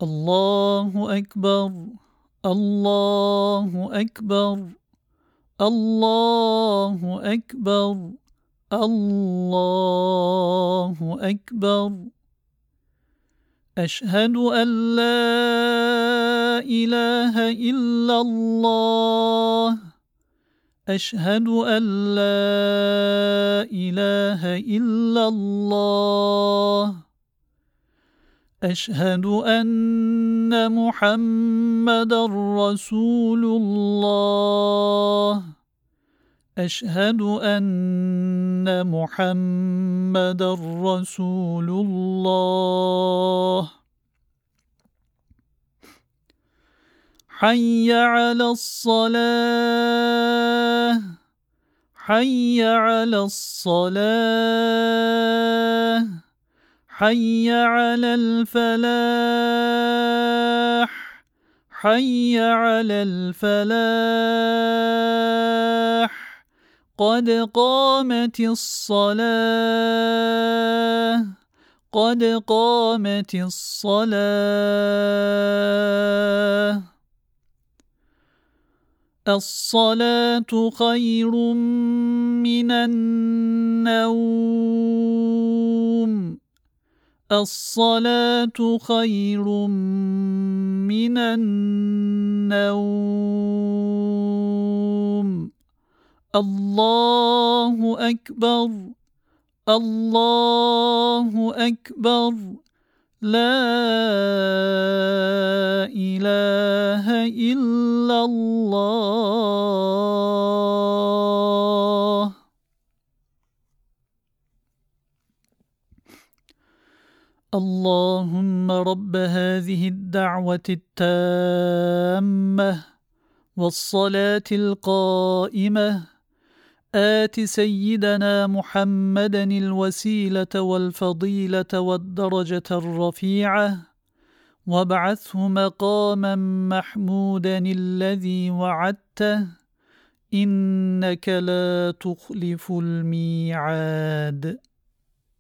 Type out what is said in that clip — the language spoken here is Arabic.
الله أكبر الله أكبر الله أكبر الله أكبر. أشهد أن لا إله إلا الله أشهد أن لا إله إلا الله أشهد أن محمدًا رسول الله أشهد أن محمدًا رسول الله. حي على الصلاة حي على الصلاة حي على الفلاح حي على الفلاح. قد قامت الصلاة قد قامت الصلاة. الصلاة خير من النوم الصلاة خير من النوم. الله أكبر الله أكبر. لا إله إلا الله. اللهم رب هذه الدعوة التامة والصلاة القائمة آت سيدنا محمدًا الوسيلة والفضيلة والدرجة الرفيعة وابعثه مقامًا محمودًا الذي وعدته إنك لا تخلف الميعاد.